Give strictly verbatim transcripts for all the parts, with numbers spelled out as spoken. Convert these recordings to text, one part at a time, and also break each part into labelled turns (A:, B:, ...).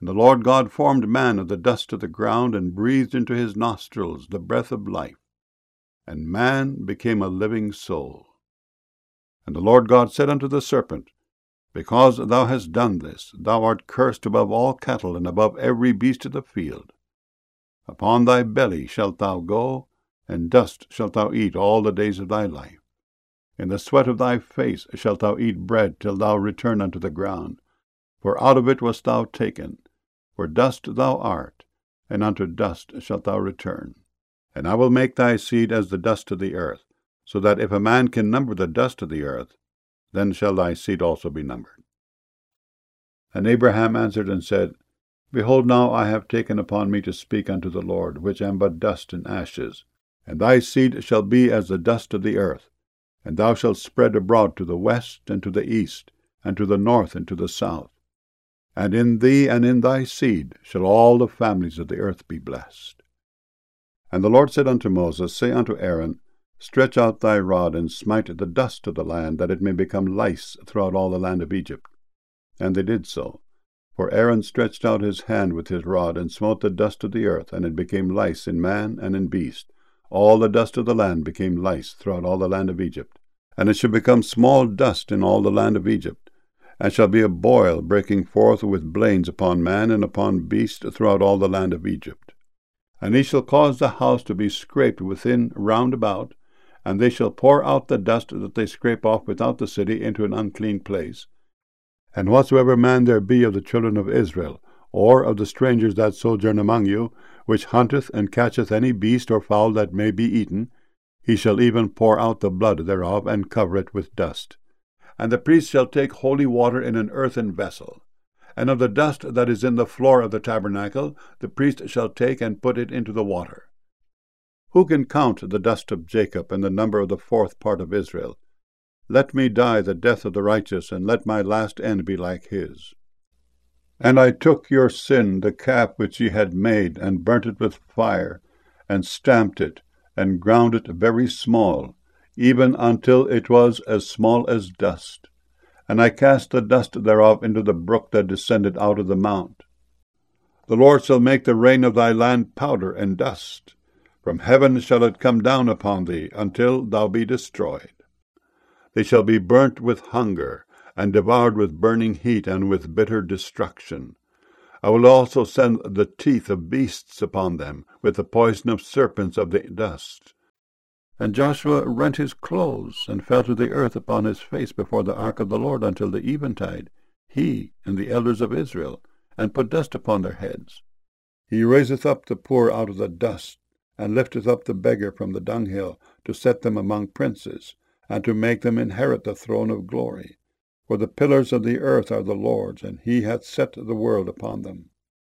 A: And the Lord God formed man of the dust of the ground, and breathed into his nostrils the breath of life. And man became a living soul. And the Lord God said unto the serpent, Because thou hast done this, thou art cursed above all cattle, and above every beast of the field. Upon thy belly shalt thou go, and dust shalt thou eat all the days of thy life. In the sweat of thy face shalt thou eat bread till thou return unto the ground. For out of it wast thou taken. For dust thou art, and unto dust shalt thou return. And I will make thy seed as the dust of the earth, so that if a man can number the dust of the earth, then shall thy seed also be numbered. And Abraham answered and said, Behold, now I have taken upon me to speak unto the Lord, which am but dust and ashes. And thy seed shall be as the dust of the earth, and thou shalt spread abroad to the west and to the east, and to the north and to the south. And in thee and in thy seed shall all the families of the earth be blessed. And the Lord said unto Moses, Say unto Aaron, Stretch out thy rod, and smite the dust of the land, that it may become lice throughout all the land of Egypt. And they did so. For Aaron stretched out his hand with his rod, and smote the dust of the earth, and it became lice in man and in beast. All the dust of the land became lice throughout all the land of Egypt. And it shall become small dust in all the land of Egypt, and shall be a boil breaking forth with blains upon man and upon beast throughout all the land of Egypt. And he shall cause the house to be scraped within round about, and they shall pour out the dust that they scrape off without the city into an unclean place. And whatsoever man there be of the children of Israel, or of the strangers that sojourn among you, which hunteth and catcheth any beast or fowl that may be eaten, he shall even pour out the blood thereof, and cover it with dust. And the priest shall take holy water in an earthen vessel. And of the dust that is in the floor of the tabernacle, the priest shall take and put it into the water. Who can count the dust of Jacob, and the number of the fourth part of Israel? Let me die the death of the righteous, and let my last end be like his. And I took your sin, the calf which ye had made, and burnt it with fire, and stamped it, and ground it very small, even until it was as small as dust. And I cast the dust thereof into the brook that descended out of the mount. The Lord shall make the rain of thy land powder and dust. From heaven shall it come down upon thee, until thou be destroyed. They shall be burnt with hunger, and devoured with burning heat, and with bitter destruction. I will also send the teeth of beasts upon them, with the poison of serpents of the dust. And Joshua rent his clothes, and fell to the earth upon his face before the ark of the Lord until the eventide, he and the elders of Israel, and put dust upon their heads. He raiseth up the poor out of the dust, and lifteth up the beggar from the dunghill, to set them among princes, and to make them inherit the throne of glory. For the pillars of the earth are the Lord's, and he hath set the world upon them.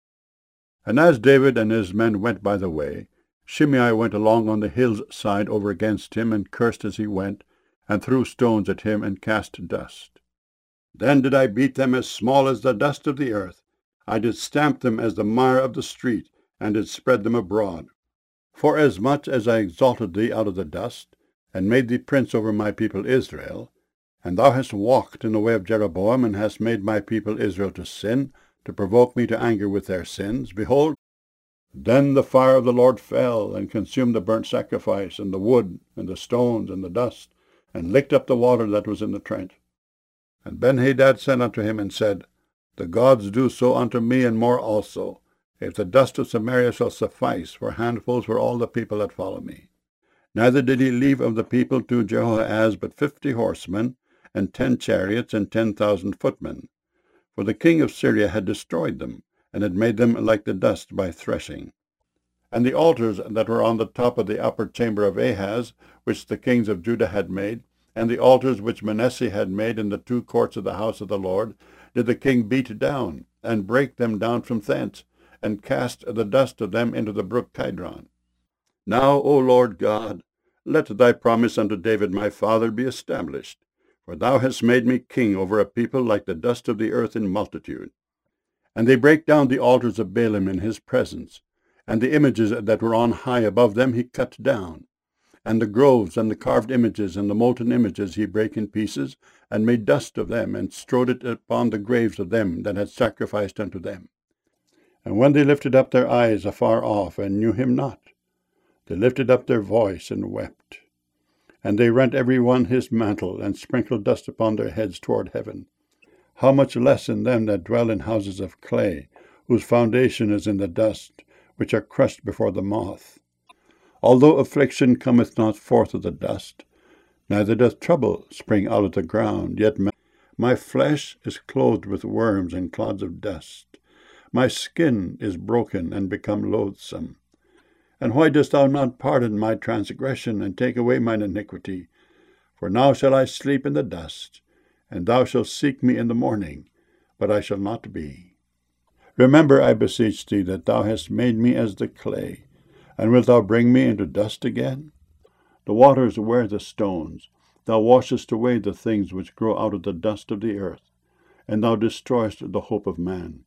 A: And as David and his men went by the way, Shimei went along on the hill's side over against him, and cursed as he went, and threw stones at him, and cast dust. Then did I beat them as small as the dust of the earth. I did stamp them as the mire of the street, and did spread them abroad. Forasmuch as I exalted thee out of the dust, and made thee prince over my people Israel, and thou hast walked in the way of Jeroboam, and hast made my people Israel to sin, to provoke me to anger with their sins, behold, then the fire of the Lord fell, and consumed the burnt sacrifice, and the wood, and the stones, and the dust, and licked up the water that was in the trench. And Benhadad sent unto him, and said, The gods do so unto me, and more also, if the dust of Samaria shall suffice for handfuls for all the people that follow me. Neither did he leave of the people to Jehoahaz but fifty horsemen, and ten chariots, and ten thousand footmen. For the king of Syria had destroyed them, and had made them like the dust by threshing. And the altars that were on the top of the upper chamber of Ahaz, which the kings of Judah had made, and the altars which Manasseh had made in the two courts of the house of the Lord, did the king beat down, and break them down from thence, and cast the dust of them into the brook Kidron. Now, O Lord God, let thy promise unto David my father be established, for thou hast made me king over a people like the dust of the earth in multitude. And they brake down the altars of Baalim in his presence, and the images that were on high above them he cut down. And the groves and the carved images and the molten images he brake in pieces, and made dust of them, and strowed it upon the graves of them that had sacrificed unto them. And when they lifted up their eyes afar off, and knew him not, they lifted up their voice and wept. And they rent every one his mantle, and sprinkled dust upon their heads toward heaven. How much less in them that dwell in houses of clay, whose foundation is in the dust, which are crushed before the moth. Although affliction cometh not forth of the dust, neither doth trouble spring out of the ground, yet my, my flesh is clothed with worms and clods of dust. My skin is broken and become loathsome. And why dost thou not pardon my transgression, and take away mine iniquity? For now shall I sleep in the dust, and thou shalt seek me in the morning, but I shall not be. Remember, I beseech thee, that thou hast made me as the clay, and wilt thou bring me into dust again? The waters wear the stones. Thou washest away the things which grow out of the dust of the earth, and thou destroyest the hope of man.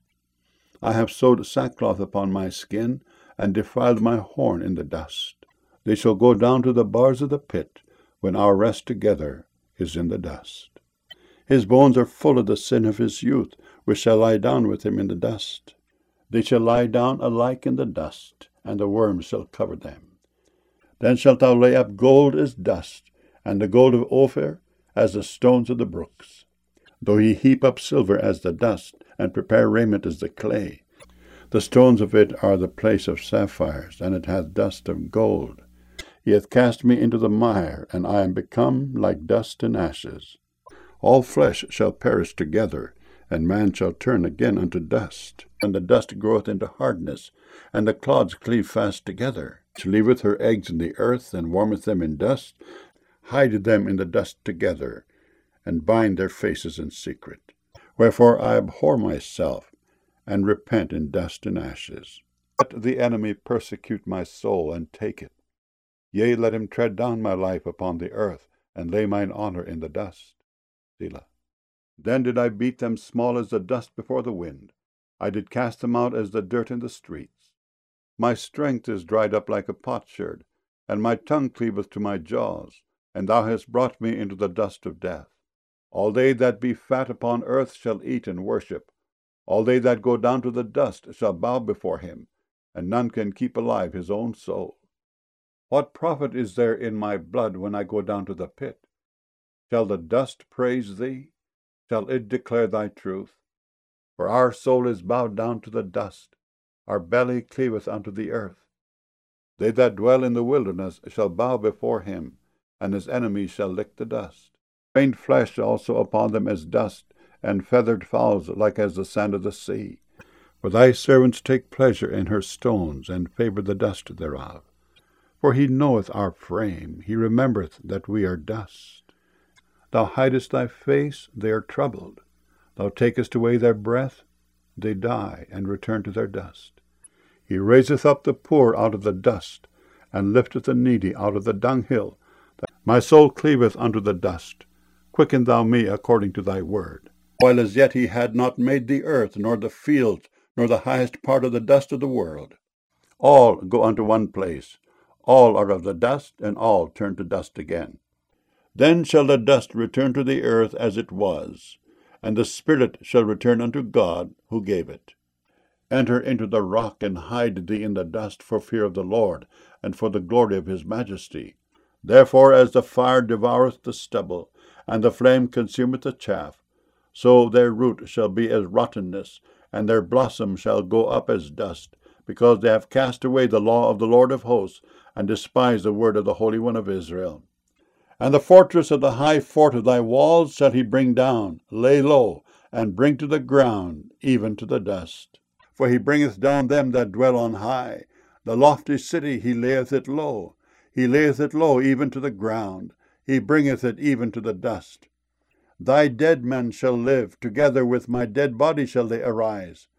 A: I have sewed sackcloth upon my skin, and defiled my horn in the dust. They shall go down to the bars of the pit, when our rest together is in the dust. His bones are full of the sin of his youth, which shall lie down with him in the dust. They shall lie down alike in the dust, and the worms shall cover them. Then shalt thou lay up gold as dust, and the gold of Ophir as the stones of the brooks. Though he heap up silver as the dust, and prepare raiment as the clay, the stones of it are the place of sapphires, and it hath dust of gold. He hath cast me into the mire, and I am become like dust and ashes. All flesh shall perish together, and man shall turn again unto dust. And the dust groweth into hardness, and the clods cleave fast together. She leaveth her eggs in the earth, and warmeth them in dust, hideth them in the dust together, and bind their faces in secret. Wherefore I abhor myself, and repent in dust and ashes. Let the enemy persecute my soul, and take it. Yea, let him tread down my life upon the earth, and lay mine honour in the dust. Selah. Then did I beat them small as the dust before the wind. I did cast them out as the dirt in the streets. My strength is dried up like a potsherd, and my tongue cleaveth to my jaws, and thou hast brought me into the dust of death. All they that be fat upon earth shall eat and worship. All they that go down to the dust shall bow before him, and none can keep alive his own soul. What profit is there in my blood when I go down to the pit? Shall the dust praise thee? Shall it declare thy truth? For our soul is bowed down to the dust, our belly cleaveth unto the earth. They that dwell in the wilderness shall bow before him, and his enemies shall lick the dust. Rained flesh also upon them as dust, and feathered fowls like as the sand of the sea. For thy servants take pleasure in her stones, and favour the dust thereof. For he knoweth our frame, he remembereth that we are dust. Thou hidest thy face, they are troubled. Thou takest away their breath, they die, and return to their dust. He raiseth up the poor out of the dust, and lifteth the needy out of the dunghill. My soul cleaveth unto the dust. Quicken thou me according to thy word. While as yet he had not made the earth, nor the fields, nor the highest part of the dust of the world. All go unto one place. All are of the dust, and all turn to dust again. Then shall the dust return to the earth as it was, and the spirit shall return unto God who gave it. Enter into the rock, and hide thee in the dust for fear of the Lord, and for the glory of his majesty. Therefore as the fire devoureth the stubble, and the flame consumeth the chaff, so their root shall be as rottenness, and their blossom shall go up as dust, because they have cast away the law of the Lord of hosts, and despised the word of the Holy One of Israel. And the fortress of the high fort of thy walls shall he bring down, lay low, and bring to the ground, even to the dust. For he bringeth down them that dwell on high. The lofty city he layeth it low. He layeth it low even to the ground. He bringeth it even to the dust. Thy dead men shall live, together with my dead body shall they arise.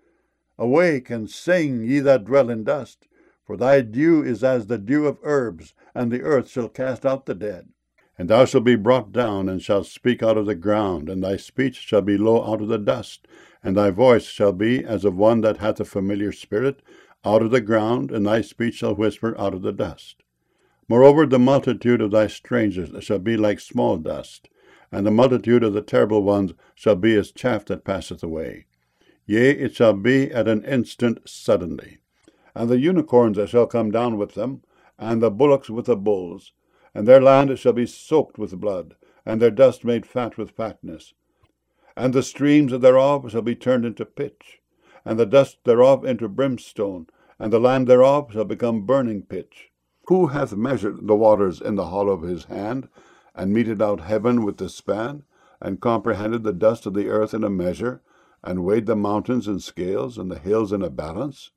A: Awake and sing, ye that dwell in dust, for thy dew is as the dew of herbs, and the earth shall cast out the dead. And thou shalt be brought down, and shalt speak out of the ground, and thy speech shall be low out of the dust, and thy voice shall be as of one that hath a familiar spirit, out of the ground, and thy speech shall whisper out of the dust. Moreover, the multitude of thy strangers shall be like small dust, and the multitude of the terrible ones shall be as chaff that passeth away. Yea, it shall be at an instant suddenly. And the unicorns shall come down with them, and the bullocks with the bulls, and their land shall be soaked with blood, and their dust made fat with fatness. And the streams thereof shall be turned into pitch, and the dust thereof into brimstone, and the land thereof shall become burning pitch. Who hath measured the waters in the hollow of his hand, and meted out heaven with the span, and comprehended the dust of the earth in a measure, and weighed the mountains in scales, and the hills in a balance?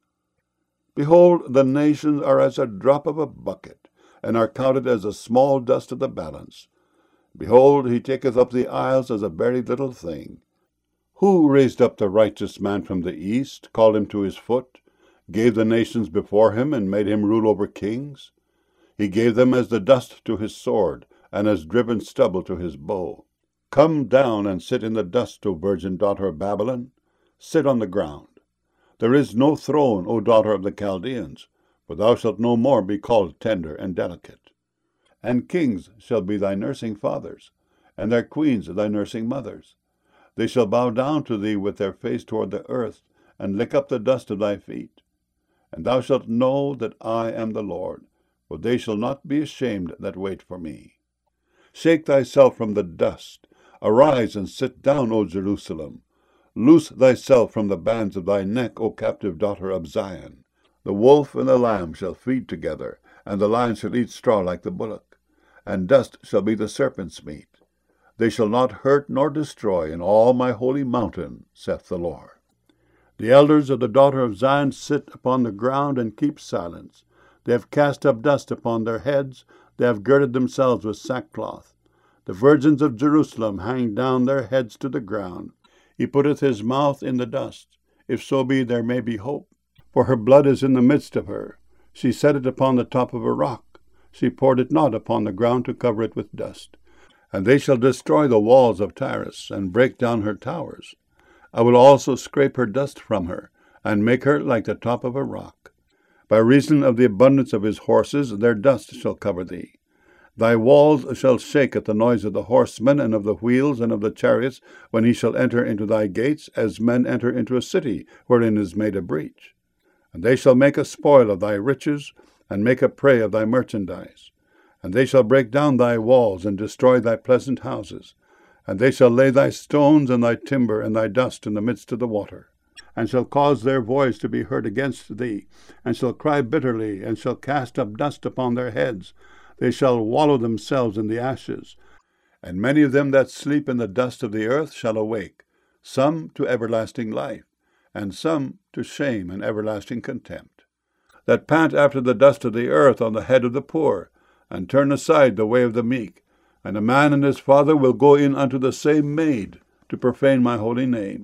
A: Behold, the nations are as a drop of a bucket, and are counted as the small dust of the balance. Behold, he taketh up the isles as a very little thing. Who raised up the righteous man from the east, called him to his foot, gave the nations before him, and made him rule over kings? He gave them as the dust to his sword, and as driven stubble to his bow. Come down and sit in the dust, O virgin daughter of Babylon. Sit on the ground. There is no throne, O daughter of the Chaldeans, for thou shalt no more be called tender and delicate. And kings shall be thy nursing fathers, and their queens thy nursing mothers. They shall bow down to thee with their face toward the earth, and lick up the dust of thy feet. And thou shalt know that I am the Lord, for they shall not be ashamed that wait for me. Shake thyself from the dust. Arise and sit down, O Jerusalem. Loose thyself from the bands of thy neck, O captive daughter of Zion. The wolf and the lamb shall feed together, and the lion shall eat straw like the bullock, and dust shall be the serpent's meat. They shall not hurt nor destroy in all my holy mountain, saith the Lord. The elders of the daughter of Zion sit upon the ground and keep silence. They have cast up dust upon their heads, they have girded themselves with sackcloth. The virgins of Jerusalem hang down their heads to the ground. He putteth his mouth in the dust, if so be there may be hope. For her blood is in the midst of her. She set it upon the top of a rock. She poured it not upon the ground to cover it with dust. And they shall destroy the walls of Tyrus, and break down her towers. I will also scrape her dust from her, and make her like the top of a rock. By reason of the abundance of his horses, their dust shall cover thee. Thy walls shall shake at the noise of the horsemen, and of the wheels, and of the chariots, when he shall enter into thy gates, as men enter into a city wherein is made a breach. And they shall make a spoil of thy riches, and make a prey of thy merchandise. And they shall break down thy walls, and destroy thy pleasant houses. And they shall lay thy stones, and thy timber, and thy dust in the midst of the water, and shall cause their voice to be heard against thee, and shall cry bitterly, and shall cast up dust upon their heads. They shall wallow themselves in the ashes. And many of them that sleep in the dust of the earth shall awake, some to everlasting life, and some to shame and everlasting contempt, that pant after the dust of the earth on the head of the poor, and turn aside the way of the meek. And a man and his father will go in unto the same maid, to profane my holy name.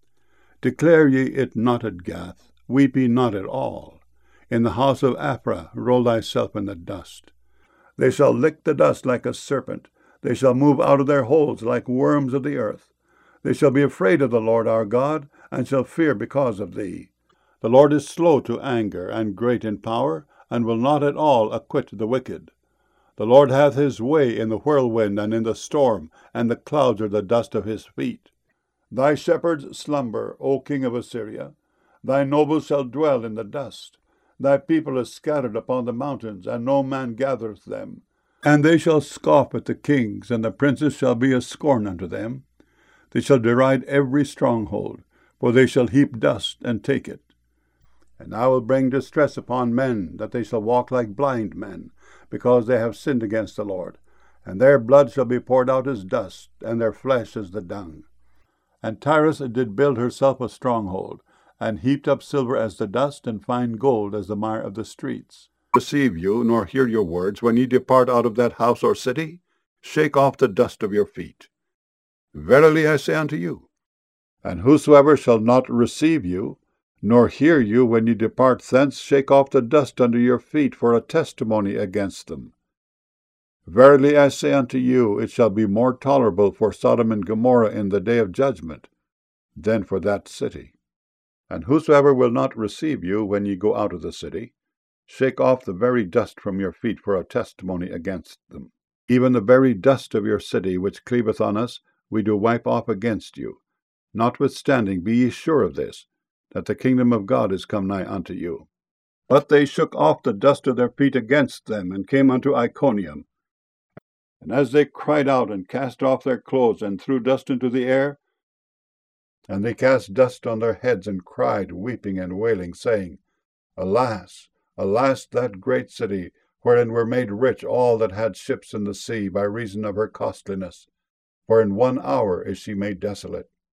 A: Declare ye it not at Gath, weep ye not at all. In the house of Aphrah roll thyself in the dust. They shall lick the dust like a serpent. They shall move out of their holes like worms of the earth. They shall be afraid of the Lord our God, and shall fear because of thee. The Lord is slow to anger, and great in power, and will not at all acquit the wicked. The Lord hath his way in the whirlwind and in the storm, and the clouds are the dust of his feet. Thy shepherds slumber, O king of Assyria. Thy nobles shall dwell in the dust. Thy people is scattered upon the mountains, and no man gathereth them. And they shall scoff at the kings, and the princes shall be a scorn unto them. They shall deride every stronghold, for they shall heap dust and take it. And I will bring distress upon men, that they shall walk like blind men, because they have sinned against the Lord. And their blood shall be poured out as dust, and their flesh as the dung. And Tyrus did build herself a stronghold, and heaped up silver as the dust, and fine gold as the mire of the streets. Receive you, nor hear your words, when ye depart out of that house or city? Shake off the dust of your feet. Verily I say unto you, and whosoever shall not receive you, nor hear you when ye depart thence, shake off the dust under your feet for a testimony against them. Verily I say unto you, it shall be more tolerable for Sodom and Gomorrah in the day of judgment than for that city. And whosoever will not receive you when ye go out of the city, shake off the very dust from your feet for a testimony against them. Even the very dust of your city, which cleaveth on us, we do wipe off against you. Notwithstanding, be ye sure of this, that the kingdom of God is come nigh unto you. But they shook off the dust of their feet against them, and came unto Iconium. And as they cried out, and cast off their clothes, and threw dust into the air, and they cast dust on their heads, and cried, weeping and wailing, saying, Alas, alas, that great city, wherein were made rich all that had ships in the sea, by reason of her costliness. For in one hour is she made desolate.